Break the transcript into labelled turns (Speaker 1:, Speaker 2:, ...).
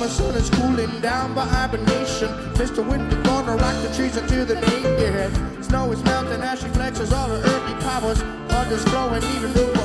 Speaker 1: Summer sun is cooling down by hibernation. Mr. Winter gonna rock the trees until the day. Snow is melting as she flexes all her earthly powers. Blood is flowing even through